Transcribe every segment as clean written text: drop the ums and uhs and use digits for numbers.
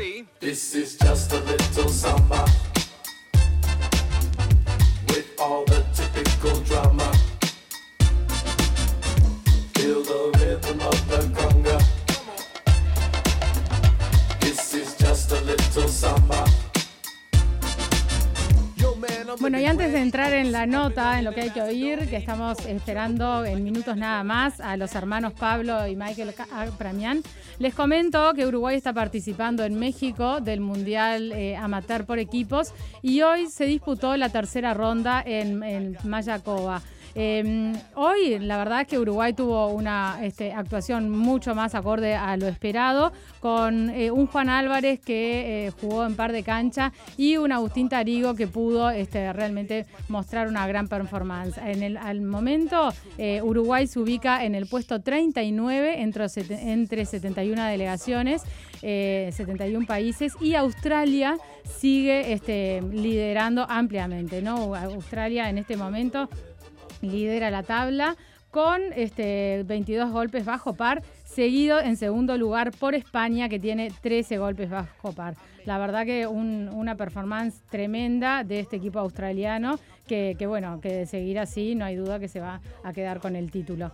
3. This is just a little samba with all the typical drama. Feel the rhythm of the conga. This is just a little samba. Bueno, y antes de entrar en la nota, en lo que hay que oír, que estamos esperando en minutos nada más a los hermanos Pablo y Michael Apramian, les comento que Uruguay está participando en México del Mundial Amateur por equipos y hoy se disputó la tercera ronda en Mayakoba. Hoy la verdad es que Uruguay tuvo una actuación mucho más acorde a lo esperado, con un Juan Álvarez que jugó en par de cancha y un Agustín Tarigo que pudo realmente mostrar una gran performance. Al momento Uruguay se ubica en el puesto 39 entre 71 delegaciones, 71 países, y Australia sigue liderando ampliamente, ¿no? Australia en este momento lidera la tabla con 22 golpes bajo par, seguido en segundo lugar por España, que tiene 13 golpes bajo par. La verdad que una performance tremenda de este equipo australiano que de seguir así no hay duda que se va a quedar con el título.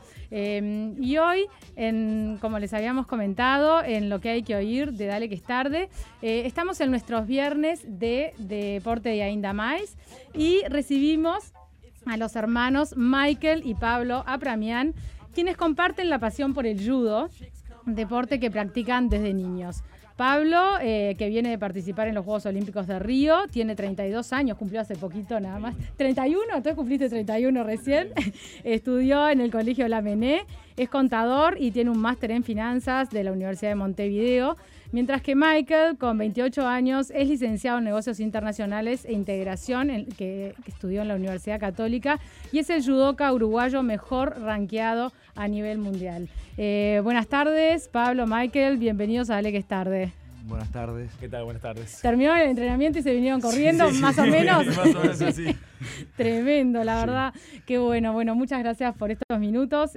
Y hoy, como les habíamos comentado, en lo que hay que oír de Dale que es tarde, estamos en nuestros viernes de Deporte de Ainda Mais y recibimos a los hermanos Michael y Pablo Apramian, quienes comparten la pasión por el judo, deporte que practican desde niños. Pablo, que viene de participar en los Juegos Olímpicos de Río, tiene 32 años, cumplió hace poquito nada más. 31, entonces cumpliste 31 recién. Estudió en el Colegio Lamennais, es contador y tiene un máster en finanzas de la Universidad de Montevideo. Mientras que Michael, con 28 años, es licenciado en Negocios Internacionales e Integración, que estudió en la Universidad Católica, y es el judoka uruguayo mejor rankeado a nivel mundial. Buenas tardes, Pablo, Michael, bienvenidos a Dale que es tarde. Buenas tardes. ¿Qué tal? Buenas tardes. Terminó el entrenamiento y se vinieron corriendo, sí, más o menos. Más o menos así. Tremendo, la verdad. Qué bueno. Bueno, muchas gracias por estos minutos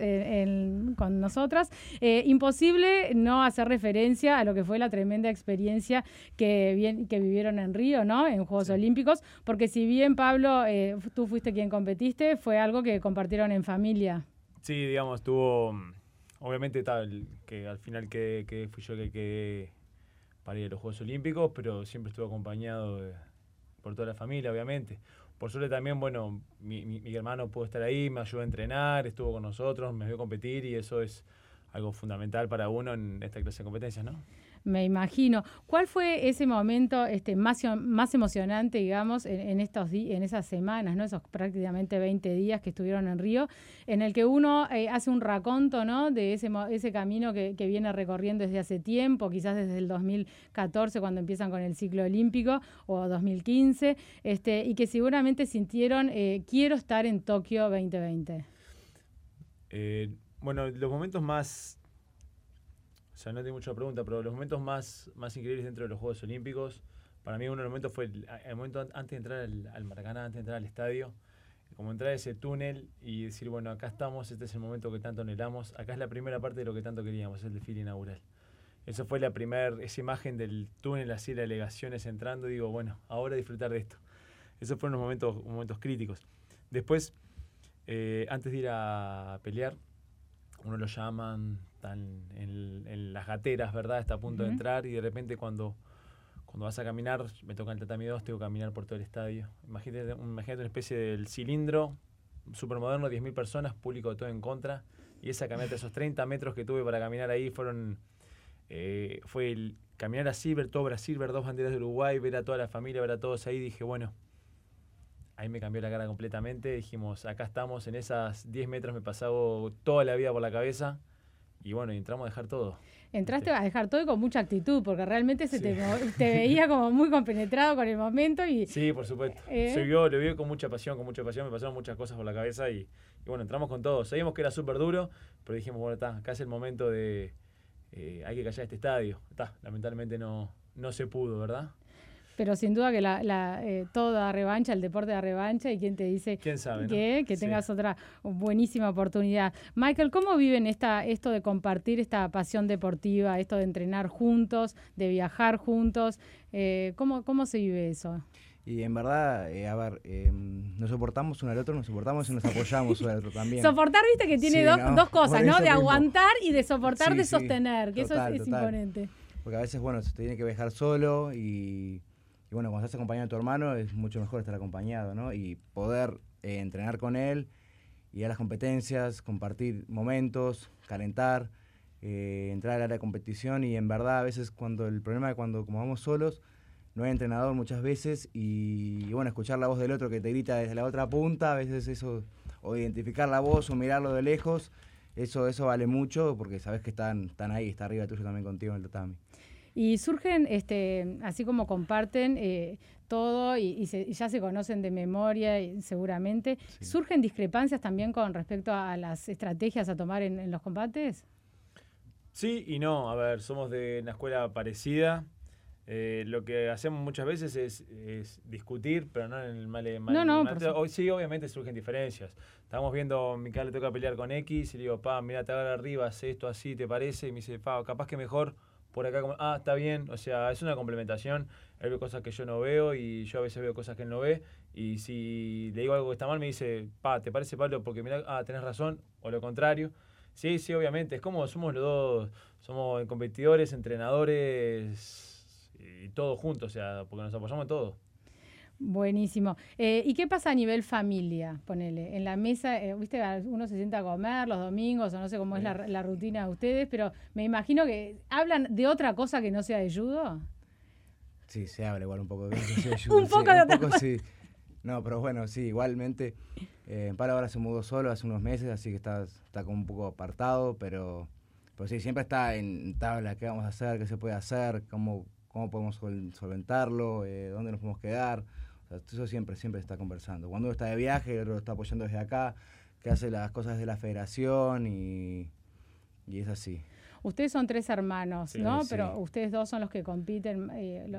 con nosotras. Imposible no hacer referencia a lo que fue la tremenda experiencia que vivieron en Río, ¿no? En Juegos Olímpicos, porque si bien, Pablo, tú fuiste quien competiste, fue algo que compartieron en familia. Sí, digamos, obviamente que al final que fui yo que quedé para ir a los Juegos Olímpicos, pero siempre estuve acompañado por toda la familia, obviamente. Por suerte también, bueno, mi hermano pudo estar ahí, me ayudó a entrenar, estuvo con nosotros, me vio competir y eso es algo fundamental para uno en esta clase de competencias, ¿no? Me imagino. ¿Cuál fue ese momento más emocionante, digamos, en esas semanas, ¿no? Esos prácticamente 20 días que estuvieron en Río, en el que uno hace un raconto, ¿no? De ese camino que viene recorriendo desde hace tiempo, quizás desde el 2014 cuando empiezan con el ciclo olímpico, o 2015, y que seguramente sintieron, quiero estar en Tokio 2020. Bueno, los momentos más... O sea, no tengo mucha pregunta, pero los momentos más increíbles dentro de los Juegos Olímpicos, para mí uno de los momentos fue el momento antes de entrar al Maracaná, antes de entrar al estadio, como entrar a ese túnel y decir, bueno, acá estamos, este es el momento que tanto anhelamos, acá es la primera parte de lo que tanto queríamos, el desfile inaugural. Eso fue esa imagen del túnel, así, las delegaciones entrando, y digo, bueno, ahora disfrutar de esto. Esos fueron los momentos críticos. Después, antes de ir a pelear, uno lo llaman, están en las gateras, ¿verdad? Está a punto de entrar y de repente cuando vas a caminar, me toca el tatami 2, tengo que caminar por todo el estadio. Imagínate una especie del cilindro súper moderno, 10.000 personas, público todo en contra, y esa caminata, esos 30 metros que tuve para caminar ahí fue el caminar así, ver todo Brasil, ver dos banderas de Uruguay, ver a toda la familia, ver a todos ahí, dije, bueno, ahí me cambió la cara completamente. Dijimos, acá estamos, en esas 10 metros me pasaba toda la vida por la cabeza. Y bueno, entramos a dejar todo. Entraste a dejar todo y con mucha actitud, porque realmente te veía como muy compenetrado con el momento. Sí, por supuesto. Lo vi con mucha pasión, me pasaron muchas cosas por la cabeza y bueno, entramos con todo. Sabíamos que era súper duro, pero dijimos, bueno, acá es el momento de... hay que callar este estadio. Lamentablemente no se pudo, ¿verdad? Pero sin duda que todo da revancha, el deporte da revancha, y quién te dice ¿Quién sabe, que tengas otra buenísima oportunidad. Michael, ¿cómo viven esto de compartir esta pasión deportiva, esto de entrenar juntos, de viajar juntos? ¿Cómo se vive eso? Y en verdad, nos soportamos uno al otro, nos soportamos y nos apoyamos uno al otro también. Soportar, viste que tiene dos cosas, ¿no? De aguantar y de soportar, de sostener, que total, eso es imponente. Porque a veces, se tiene que viajar solo y bueno, cuando estás acompañado de tu hermano es mucho mejor estar acompañado, ¿no? Y poder entrenar con él, ir a las competencias, compartir momentos, calentar, entrar al área de competición, y en verdad a veces el problema es como vamos solos, no hay entrenador muchas veces, y bueno, escuchar la voz del otro que te grita desde la otra punta, a veces eso, o identificar la voz o mirarlo de lejos, eso vale mucho porque sabes que están ahí, está arriba tuyo también contigo en el tatami. Y surgen, así como comparten todo y ya se conocen de memoria seguramente, ¿surgen discrepancias también con respecto a las estrategias a tomar en los combates? Sí y no. A ver, somos de una escuela parecida. Lo que hacemos muchas veces es discutir, pero no en el mal. Hoy sí, obviamente surgen diferencias. Estábamos viendo, Micaela le toca pelear con X, y le digo, mira, te agarra arriba, hace esto así, ¿te parece? Y me dice, capaz que mejor por acá, está bien. O sea, es una complementación. Él ve cosas que yo no veo y yo a veces veo cosas que él no ve. Y si le digo algo que está mal, me dice, ¿te parece, Pablo? Porque mira, tenés razón, o lo contrario. Sí, obviamente. Es como somos los dos, somos competidores, entrenadores y todos juntos, o sea, porque nos apoyamos en todo. Buenísimo. ¿Y qué pasa a nivel familia? Ponele, en la mesa, viste, uno se sienta a comer los domingos, o no sé cómo es la rutina de ustedes, pero me imagino que hablan de otra cosa que no sea de judo. Sí, se habla igual un poco de judo. Un poco de otra cosa. Sí. No, pero bueno, sí, igualmente. Pablo ahora se mudó solo hace unos meses, así que está como un poco apartado, pero sí, siempre está en tabla, qué vamos a hacer, qué se puede hacer, cómo podemos solventarlo, dónde nos podemos quedar. O sea, eso siempre está conversando. Cuando uno está de viaje, el otro lo está apoyando desde acá, que hace las cosas de la federación y es así. Ustedes son 3 hermanos, ¿no? Sí. Pero ustedes 2 son los que compiten.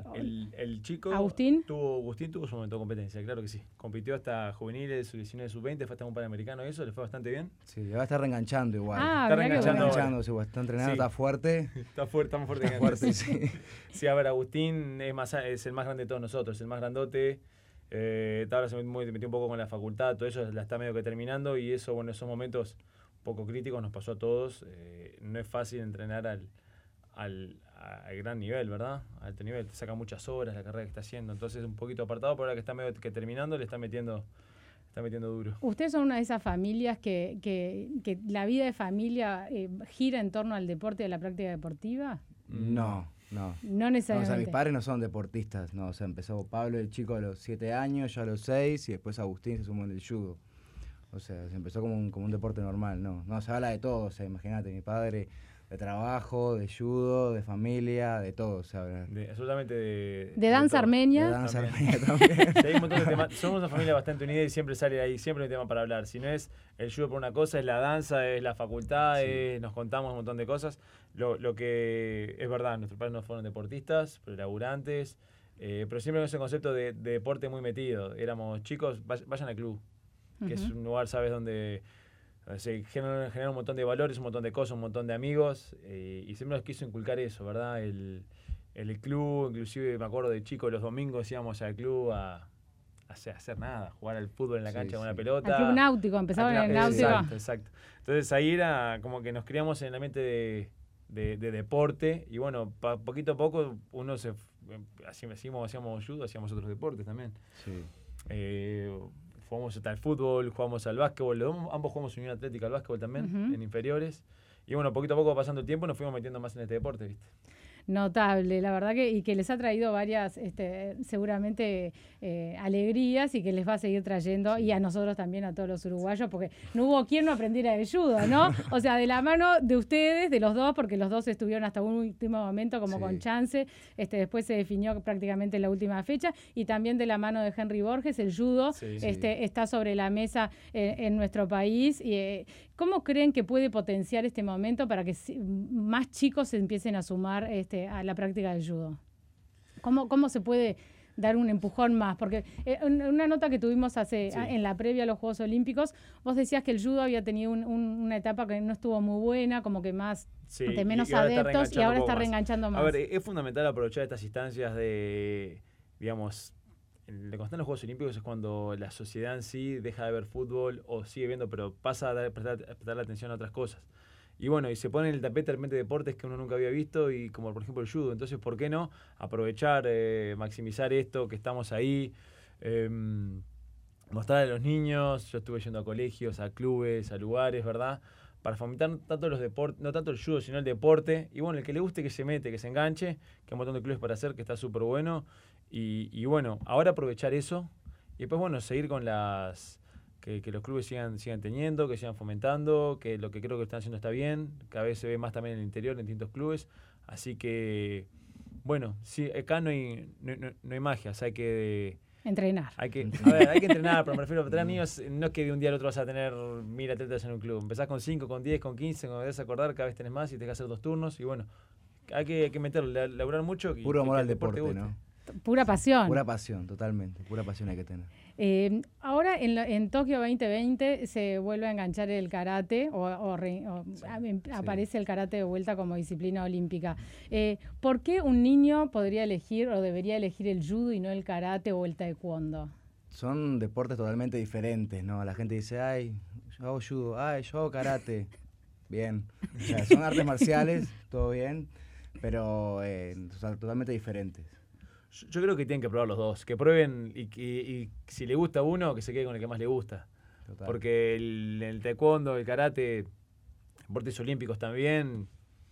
El chico, ¿Agustín? Agustín tuvo su momento de competencia, claro que sí. Compitió hasta juveniles, sub-19, sub-20, fue hasta un Panamericano y eso, le fue bastante bien. Sí, va a estar reenganchando igual. Está reenganchando, está entrenando, está fuerte. Estamos fuerte. Está fuerte, sí. Sí, a ver, Agustín es el más grande de todos nosotros, el más grandote. Ahora se metió un poco con la facultad, todo eso la está medio que terminando, y eso, bueno, esos momentos poco críticos nos pasó a todos. No es fácil entrenar al gran nivel, ¿verdad? A alto nivel, te saca muchas horas la carrera que está haciendo, entonces un poquito apartado, pero ahora que está medio que terminando le está metiendo duro. ¿Ustedes son una de esas familias que la vida de familia gira en torno al deporte y a la práctica deportiva? No necesariamente. O sea, mis padres no son deportistas, no. O sea, empezó Pablo, el chico, a los 7 años, yo a los 6, y después Agustín se sumó en el judo. O sea, se empezó como un deporte normal, no, se habla de todo. O sea, imagínate, mi padre de trabajo, de judo, de familia, de todo se habla. Absolutamente de danza armenia. De danza armenia también. Sí, hay un montón de temas. Somos una familia bastante unida y siempre sale ahí, siempre hay un tema para hablar. Si no es el judo por una cosa, es la danza, es la facultad, nos contamos un montón de cosas. Lo que es verdad, nuestros padres no fueron deportistas, pero laburantes, pero siempre con ese concepto de deporte muy metido. Éramos chicos, vayan al club, que es un lugar, ¿sabes?, donde se genera un montón de valores, un montón de cosas, un montón de amigos, y siempre nos quiso inculcar eso, ¿verdad? El club, inclusive me acuerdo de chico, los domingos íbamos al club a hacer nada, jugar al fútbol en la cancha con una pelota. Al club náutico, empezaban en el náutico. Exacto. Entonces ahí era como que nos criamos en el ambiente de deporte, y bueno, poquito a poco uno hacíamos judo, hacíamos otros deportes también. Sí. Jugamos hasta el fútbol, jugamos al básquetbol, ambos jugamos Unión Atlética al básquetbol también, en inferiores. Y bueno, poquito a poco pasando el tiempo nos fuimos metiendo más en este deporte, ¿viste? Notable, la verdad y que les ha traído varias, seguramente, alegrías, y que les va a seguir trayendo, y a nosotros también, a todos los uruguayos, porque no hubo quien no aprendiera de judo, ¿no? O sea, de la mano de ustedes, de los dos, porque los dos estuvieron hasta un último momento como con chance, después se definió prácticamente la última fecha, y también de la mano de Henry Borges, el judo está sobre la mesa en nuestro país. Y ¿cómo creen que puede potenciar este momento para que más chicos se empiecen a sumar a la práctica del judo? ¿Cómo se puede dar un empujón más, porque una nota que tuvimos en la previa a los Juegos Olímpicos, vos decías que el judo había tenido una etapa que no estuvo muy buena, como que más de menos adeptos, y ahora está reenganchando más. A ver, es fundamental aprovechar estas instancias de, digamos, lo que están los Juegos Olímpicos es cuando la sociedad en sí deja de ver fútbol o sigue viendo, pero pasa a prestar la atención a otras cosas. Y bueno, y se pone en el tapete realmente deportes que uno nunca había visto, y como por ejemplo el judo. Entonces, ¿por qué no aprovechar, maximizar esto, que estamos ahí, mostrar a los niños? Yo estuve yendo a colegios, a clubes, a lugares, ¿verdad? Para fomentar tanto los deportes, no tanto el judo, sino el deporte. Y bueno, el que le guste, que se mete, que se enganche, que hay un montón de clubes para hacer, que está súper bueno. Y bueno, ahora aprovechar eso, y después, bueno, seguir con las... Que los clubes sigan teniendo, que sigan fomentando, que lo que creo que están haciendo está bien, cada vez se ve más también en el interior, en distintos clubes, así que, bueno, sí, acá no hay magia, o sea, hay que... Entrenar. Hay que entrenar, pero me refiero a tener niños, no es que de un día al otro vas a tener 1000 atletas en un club, empezás con 5, con 10, con 15, cuando debes acordar, cada vez tenés más y tenés que hacer 2 turnos, y bueno, hay que meterle, laburar mucho. Y puro amor al deporte, ¿no? Pura pasión. Pura pasión, totalmente. Pura pasión hay que tener. Ahora en Tokio 2020 se vuelve a enganchar el karate aparece el karate de vuelta como disciplina olímpica. ¿Por qué un niño podría elegir o debería elegir el judo y no el karate o el taekwondo? Son deportes totalmente diferentes, ¿no? La gente dice, ay, yo hago judo, ay, yo hago karate. Bien. O sea, son artes marciales, todo bien, pero totalmente diferentes. Yo creo que tienen que probar los dos, que prueben y si le gusta uno, que se quede con el que más le gusta. Total. Porque el taekwondo, el karate, deportes olímpicos también,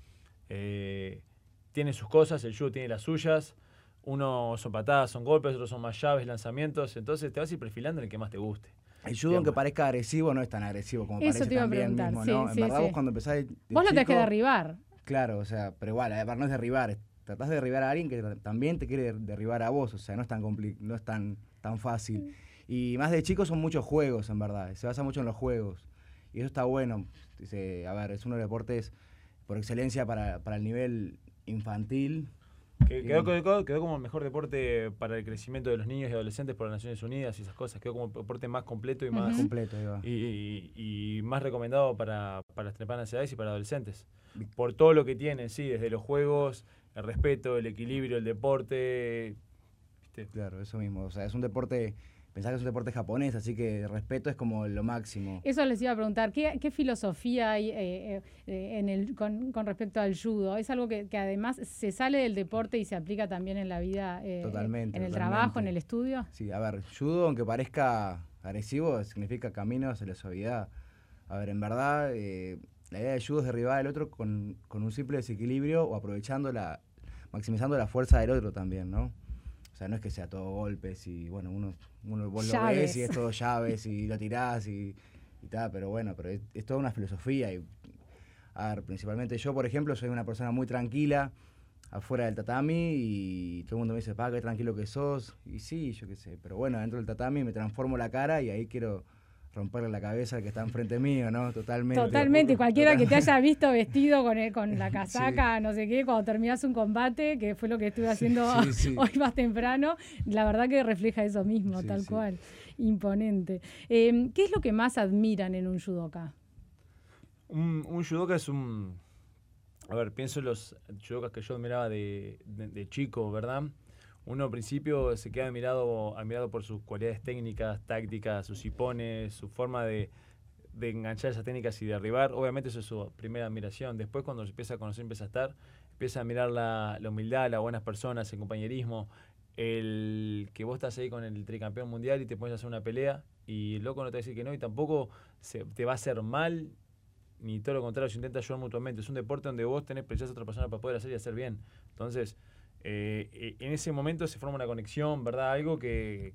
tienen sus cosas, el judo tiene las suyas. Uno son patadas, son golpes, otros son más llaves, lanzamientos. Entonces te vas a ir perfilando en el que más te guste. El judo, aunque parezca agresivo, no es tan agresivo como eso parece también mismo, sí, ¿no? Sí, en verdad, sí. vos cuando empezás vos lo tenés que derribar. Claro, o sea, pero igual, no es derribar, tratás de derribar a alguien que también te quiere derribar a vos, o sea, no es tan fácil. Y más de chicos son muchos juegos, en verdad, se basa mucho en los juegos. Y eso está bueno. A ver, es uno de los deportes por excelencia para el nivel infantil. Quedó como el mejor deporte para el crecimiento de los niños y adolescentes por las Naciones Unidas y esas cosas. Quedó como el deporte más completo y más completo, ahí va. Y más recomendado para las tempranas edades y para adolescentes. Por todo lo que tiene, sí, desde los juegos, el respeto, el equilibrio, el deporte. ¿Viste? Claro, eso mismo. O sea, es un deporte, pensá que es un deporte japonés, así que el respeto es como lo máximo. Eso les iba a preguntar, ¿qué filosofía hay con respecto al judo? ¿Es algo que además se sale del deporte y se aplica también en la vida, totalmente, en el trabajo, en el estudio? Sí, a ver, judo, aunque parezca agresivo, significa camino hacia la suavidad. A ver, en verdad, la idea del judo es derribar al otro con un simple desequilibrio o maximizando la fuerza del otro también, ¿no? O sea, no es que sea todo golpes y, bueno, vos lo ves y es todo llaves y lo tirás y tal, pero bueno, pero es toda una filosofía. Y, a ver, principalmente yo, por ejemplo, soy una persona muy tranquila afuera del tatami y todo el mundo me dice, qué tranquilo que sos. Y sí, yo qué sé, pero bueno, dentro del tatami me transformo la cara y ahí quiero romperle la cabeza al que está enfrente mío, ¿no? Totalmente. Cualquiera que te haya visto vestido con la casaca, sí. No sé qué, cuando terminás un combate, que fue lo que estuve haciendo hoy más temprano, la verdad que refleja eso mismo, tal cual. Imponente. ¿Qué es lo que más admiran en un judoka? Un judoka es A ver, pienso en los judokas que yo admiraba de chico, ¿verdad? Uno al principio se queda admirado por sus cualidades técnicas, tácticas, sus hipones, su forma de enganchar esas técnicas y derribar. Obviamente eso es su primera admiración. Después cuando se empieza a conocer, empieza a admirar la humildad, las buenas personas, el compañerismo, el que vos estás ahí con el tricampeón mundial y te pones a hacer una pelea y el loco no te va a decir que no y tampoco te va a hacer mal, ni todo lo contrario, se intenta ayudar mutuamente. Es un deporte donde vos precisás a otra persona para poder hacer y hacer bien. Entonces, en ese momento se forma una conexión, ¿verdad? Algo que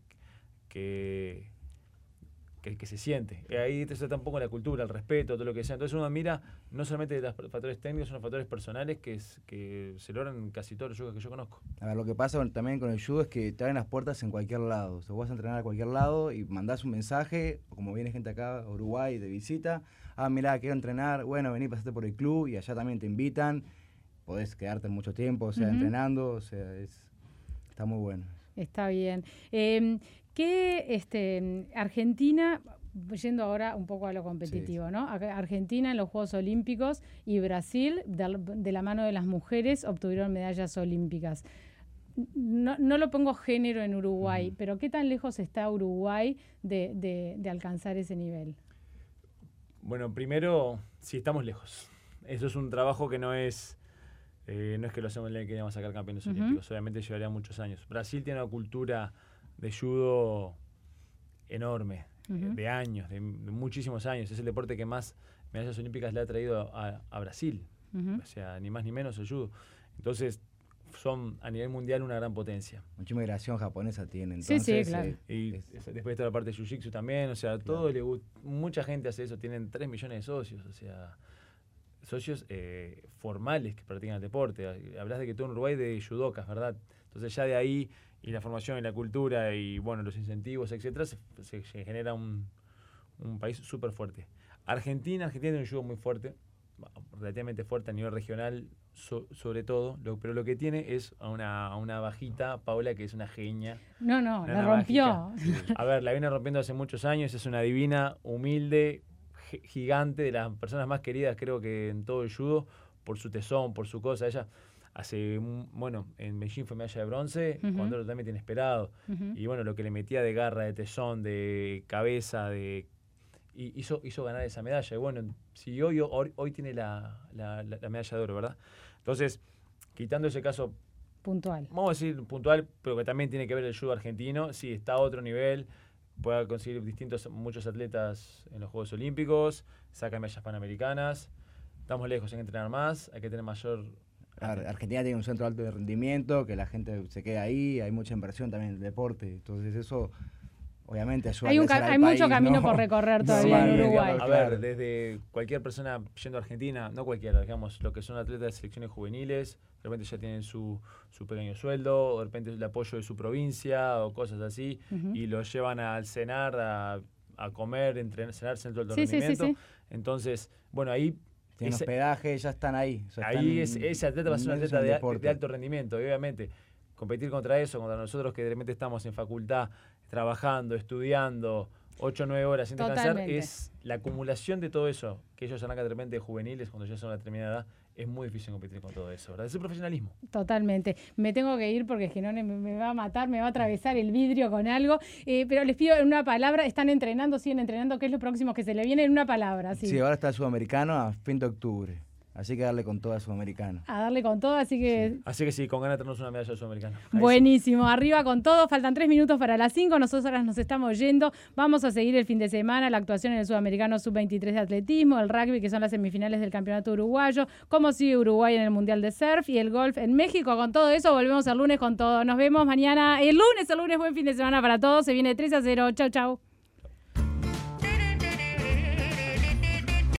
se siente. Ahí está un poco la cultura, el respeto, todo lo que sea. Entonces uno admira no solamente los factores técnicos, sino los factores personales que se logran en casi todos los juegos que yo conozco. A ver, lo que pasa también con el judo es que te abren las puertas en cualquier lado. O sea, vos vas a entrenar a cualquier lado y mandás un mensaje, o como viene gente acá a Uruguay de visita, mirá, quiero entrenar, bueno, vení, pasate por el club y allá también te invitan. Podés quedarte mucho tiempo, o sea, entrenando, o sea, está muy bueno. Está bien. Argentina, yendo ahora un poco a lo competitivo, ¿no? Argentina en los Juegos Olímpicos y Brasil, de la mano de las mujeres, obtuvieron medallas olímpicas. No lo pongo género en Uruguay, pero ¿qué tan lejos está Uruguay de alcanzar ese nivel? Bueno, primero, sí estamos lejos. Eso es un trabajo que no es que lo hacemos en el que vamos a sacar campeones olímpicos. Obviamente llevaría muchos años. Brasil tiene una cultura de judo enorme, de años, de muchísimos años. Es el deporte que más medallas olímpicas le ha traído a Brasil. O sea, ni más ni menos el judo. Entonces, son a nivel mundial una gran potencia. Mucha migración japonesa tiene, entonces. Sí, claro. Y después está la parte de jiu-jitsu también, o sea, todo mucha gente hace eso, tienen 3 millones de socios, o sea, socios formales que practican el deporte. Hablas de que todo en Uruguay de judokas, ¿verdad? Entonces ya de ahí, y la formación y la cultura, y bueno, los incentivos, etcétera, se genera un país súper fuerte. Argentina tiene un judo muy fuerte, relativamente fuerte a nivel regional, sobre todo, pero lo que tiene es a una bajita, Paula, que es una genia. No, la rompió. A ver, la viene rompiendo hace muchos años, es una divina, humilde, gigante, de las personas más queridas creo que en todo el judo, por su tesón, por su cosa. Ella en Beijing fue medalla de bronce, cuando era totalmente inesperado. Y bueno, lo que le metía de garra, de tesón, de cabeza, y hizo ganar esa medalla. Y bueno, siguió y hoy tiene la medalla de oro, ¿verdad? Entonces, quitando ese caso puntual, vamos a decir puntual, pero que también tiene que ver el judo argentino, sí, está a otro nivel, puede conseguir muchos atletas en los Juegos Olímpicos, saca medallas panamericanas, estamos lejos, hay que entrenar más, hay que tener mayor... Argentina tiene un centro alto de rendimiento, que la gente se queda ahí, hay mucha inversión también en el deporte, entonces eso... Obviamente ayuda hay mucho camino por recorrer todavía en Uruguay. A ver, desde cualquier persona yendo a Argentina, no cualquiera, digamos, lo que son atletas de selecciones juveniles, de repente ya tienen su pequeño sueldo, o de repente el apoyo de su provincia, o cosas así, y los llevan al cenar, a comer, cenar centro de alto rendimiento. Sí. Entonces, bueno, ahí... Tienen hospedaje, ya están ahí. O sea, ahí ese atleta va a ser un atleta de alto rendimiento, y obviamente competir contra nosotros que de repente estamos en facultad, trabajando, estudiando, 8 o 9 horas sin descansar, es la acumulación de todo eso, que ellos arrancan de repente de juveniles, cuando ya son a determinada edad, es muy difícil competir con todo eso, ¿verdad? Es el profesionalismo. Totalmente. Me tengo que ir porque Ginone me va a matar, me va a atravesar el vidrio con algo, pero les pido en una palabra, siguen entrenando, ¿qué es lo próximo que se le viene en una palabra? Sí, ahora está el sudamericano a fin de octubre. Así que darle con todo a Sudamericano. A darle con todo, así que... Sí. Así que sí, con ganas de tenernos una medalla de Sudamericano. Buenísimo, arriba con todo. Faltan 3 minutos para las 5. Nosotras nos estamos yendo. Vamos a seguir el fin de semana la actuación en el Sudamericano Sub-23 de atletismo, el rugby, que son las semifinales del campeonato uruguayo, cómo sigue Uruguay en el Mundial de Surf y el golf en México. Con todo eso, volvemos el lunes con todo. Nos vemos mañana, el lunes, buen fin de semana para todos. Se viene 3-0. Chau, chau.